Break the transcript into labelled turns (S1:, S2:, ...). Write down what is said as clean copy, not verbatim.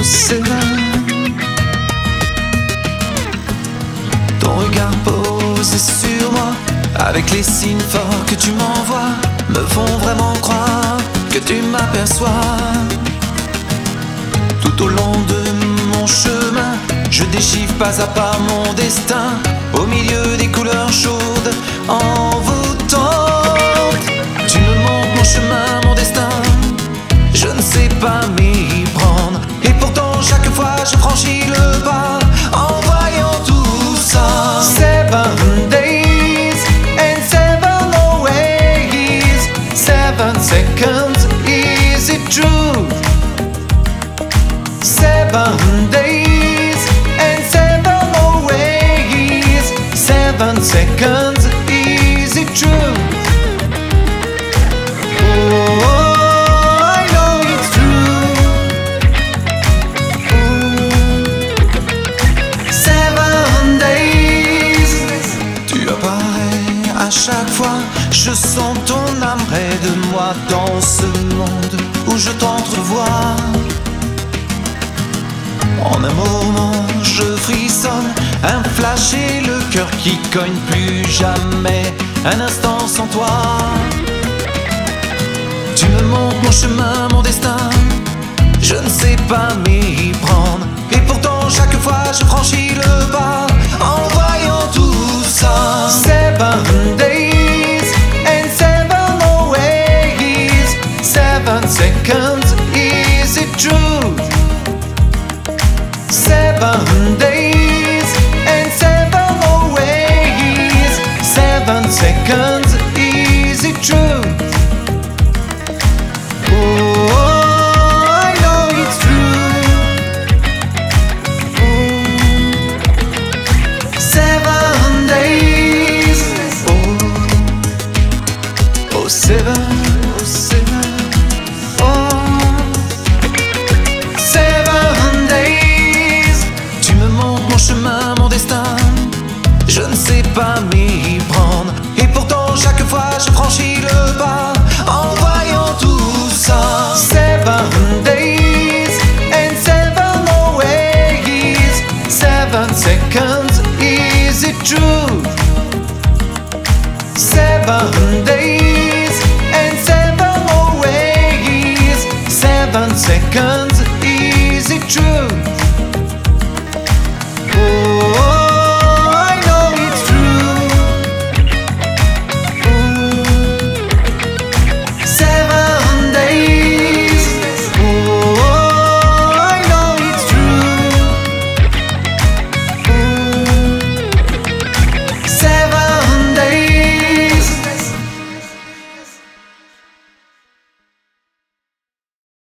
S1: seven. Ton regard posé sur moi, avec les signes forts que tu m'envoies, me font vraiment croire que tu m'aperçois. Tout au long de mon chemin, je déchiffre pas à pas mon destin, au milieu des couleurs chaudes, envoûtantes. Tu me montres mon chemin, mon destin, je ne sais pas m'y prendre, et pourtant chaque fois je franchis le pas en voyant tout ça. 7 days and 7 ways, 7 seconds, is it true? 7 days and 7 ways, 7 seconds, is it true? À chaque fois, je sens ton âme près de moi dans ce monde où je t'entrevois. En un moment, je frissonne, un flash et le cœur qui cogne, plus jamais un instant sans toi. Tu me montres mon chemin, mon destin, je ne sais pas m'y prendre, et pourtant chaque fois je franchis le pas en voyant tout ça. 7 days and 7 ways, 7 seconds, is it true? 7 days and 7 ways, 7 seconds, is it true? Seven